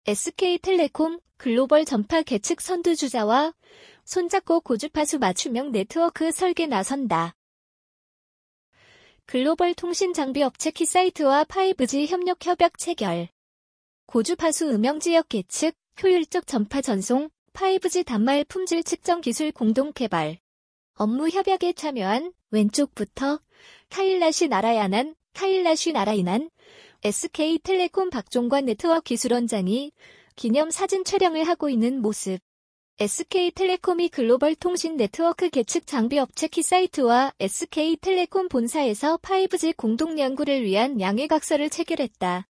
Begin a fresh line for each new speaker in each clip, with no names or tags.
SK텔레콤 글로벌 전파 계측 선두주자와 손잡고 고주파수 맞춤형 네트워크 설계 나선다. 글로벌 통신 장비 업체 키사이트와 5G 협력 협약 체결. 고주파수 음영지역 계측, 효율적 전파 전송, 5G 단말 품질 측정 기술 공동 개발. 업무 협약에 참여한 왼쪽부터 카일라시 나라야난, 카일라시 나라이난, SK텔레콤 박종관 네트워크 기술원장이 기념 사진 촬영을 하고 있는 모습. SK텔레콤이 글로벌 통신 네트워크 계측 장비 업체 키사이트와 SK텔레콤 본사에서 5G 공동 연구를 위한 양해각서를 체결했다.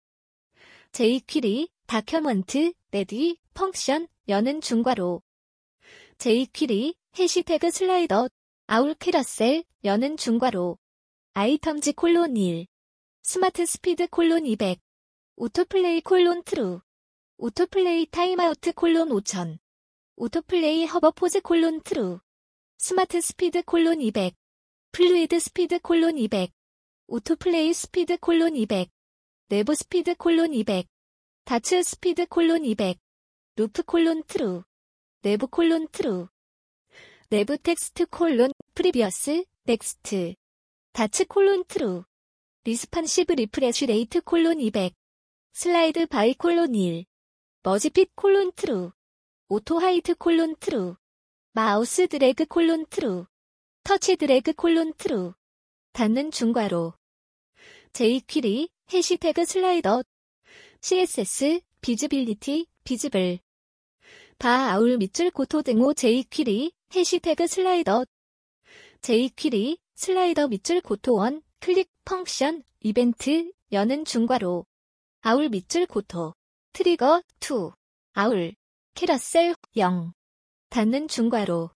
jQuery, 다큐먼트, 레디, 펑션, 여는 중괄호. jQuery, 해시태그 슬라이더, 아울 캐러셀, 여는 중괄호. 아이텀즈 콜론 1. 스마트 스피드 콜론 200. 오토플레이 콜론 트루. 오토플레이 타임아우트 콜론 5000. 오토플레이 허버포즈 콜론 트루. 스마트 스피드 콜론 200. 플루이드 스피드 콜론 200. 오토플레이 스피드 콜론 200. 내부 스피드 콜론 200. 다츠 스피드 콜론 200. 루프 콜론 트루. 내부 콜론 트루. 내부 텍스트 콜론 프리비어스 넥스트. 다츠 콜론 트루. 리스판시브 리프레쉬 레이트 콜론 200. 슬라이드 바이 콜론 1. 머지핏 콜론 트루. 오토 하이트 콜론 트루. 마우스 드래그 콜론 트루. 터치 드래그 콜론 트루. 닫는 중괄호. jQuery, 해시태그 슬라이더. CSS, 비즈빌리티, 비즈블. 바 아울 밑줄 고토 등호 jQuery, 해시태그 슬라이더. jQuery, 슬라이더 밑줄 고토 1, 클릭, 펑션, 이벤트, 여는 중괄호. 아울 밑줄 고토. 트리거, 2. 아울. 캐러셀, 0. 닫는 중괄호.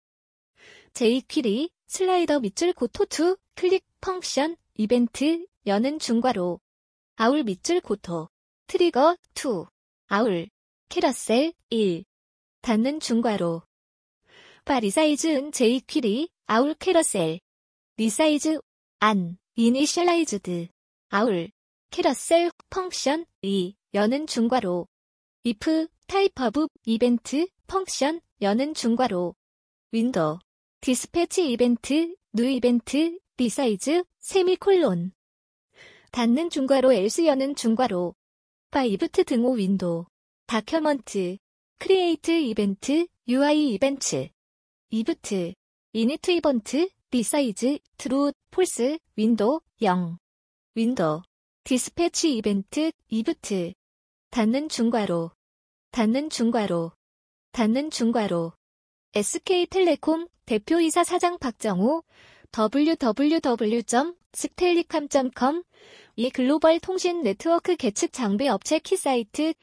jQuery, 슬라이더 밑줄 고토 2, 클릭, 펑션, 이벤트, 여는 중괄호. 아울 밑줄 고토. 트리거, 2. 아울. 캐러셀, 1. 닫는 중괄호. 바 리사이즈은 jQuery, 아울 캐러셀. 리사이즈, 안, 이니셜라이즈드. 아울. 캐러셀, 펑션, 2. 여는 중괄호. if, 타입 오브, 이벤트, 펑션, 여는 중괄호. 윈도우. 디스패치 이벤트, 뉴 이벤트, 리사이즈, 세미콜론. 닫는 중괄호 else 여는 중괄호. 바 이브트 등호 윈도우. 다큐먼트. 크리에이트 이벤트, UI 이벤트. 이브트. 이니트 이벤트, 리사이즈, 트루, 폴스, 윈도우, 0. 윈도우. 디스패치 이벤트, 이브트. 닫는 중괄호. 닫는 중괄호. 닫는 중괄호. SK텔레콤 대표이사 사장 박정우 www.stellicom.com 이 글로벌 통신 네트워크 계측 장비 업체 키사이트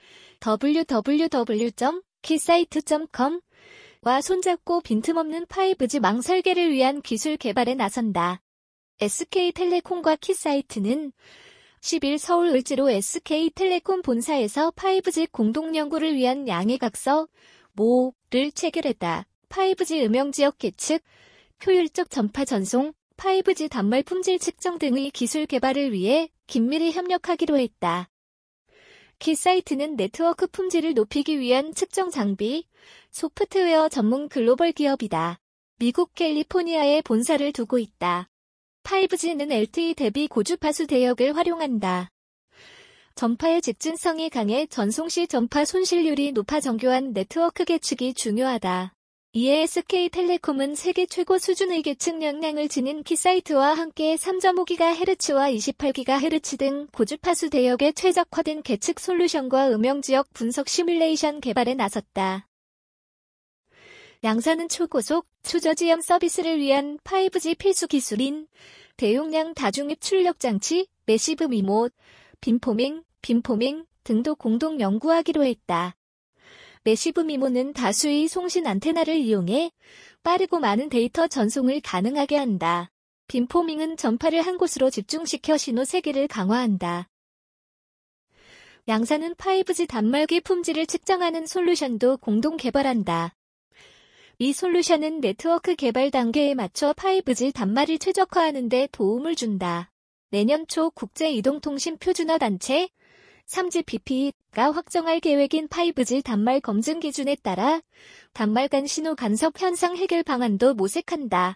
www.키사이트.com 와 손잡고 빈틈없는 5G 망 설계를 위한 기술 개발에 나선다. SK텔레콤과 키사이트는 10일 서울 을지로 SK텔레콤 본사에서 5G 공동 연구를 위한 양해각서 모를 체결했다. 5G 음영지역 계측, 효율적 전파 전송, 5G 단말 품질 측정 등의 기술 개발을 위해 긴밀히 협력하기로 했다. 키사이트는 네트워크 품질을 높이기 위한 측정 장비, 소프트웨어 전문 글로벌 기업이다. 미국 캘리포니아에 본사를 두고 있다. 5G는 LTE 대비 고주파수 대역을 활용한다. 전파의 직진성이 강해 전송 시 전파 손실률이 높아 정교한 네트워크 계측이 중요하다. 이에 SK텔레콤은 세계 최고 수준의 계측 역량을 지닌 키사이트와 함께 3.5GHz와 28GHz 등 고주파수 대역에 최적화된 계측 솔루션과 음영지역 분석 시뮬레이션 개발에 나섰다. 양산은 초고속, 초저지연 서비스를 위한 5G 필수 기술인 대용량 다중입 출력 장치, 매시브 미모, 빔포밍 등도 공동 연구하기로 했다. 매시브 미모는 다수의 송신 안테나를 이용해 빠르고 많은 데이터 전송을 가능하게 한다. 빔포밍은 전파를 한 곳으로 집중시켜 신호 세기를 강화한다. 양산은 5G 단말기 품질을 측정하는 솔루션도 공동 개발한다. 이 솔루션은 네트워크 개발 단계에 맞춰 5G 단말을 최적화하는 데 도움을 준다. 내년 초 국제이동통신 표준화 단체 3GPP가 확정할 계획인 5G 단말 검증 기준에 따라 단말 간 신호 간섭 현상 해결 방안도 모색한다.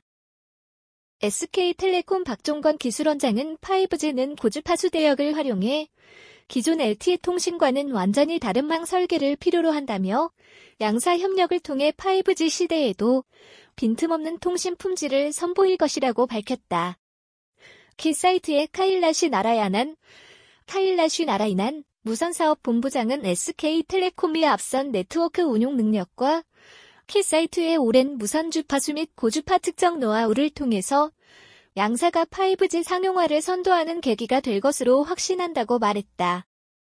SK텔레콤 박종건 기술원장은 5G는 고주파수 대역을 활용해 기존 LTE 통신과는 완전히 다른 망 설계를 필요로 한다며 양사 협력을 통해 5G 시대에도 빈틈없는 통신 품질을 선보일 것이라고 밝혔다. 키사이트의 카일라시 나라이난 무선사업본부장은 SK텔레콤이 앞선 네트워크 운용 능력과 키사이트의 오랜 무선 주파수 및 고주파 특정 노하우를 통해서 양사가 5G 상용화를 선도하는 계기가 될 것으로 확신한다고 말했다.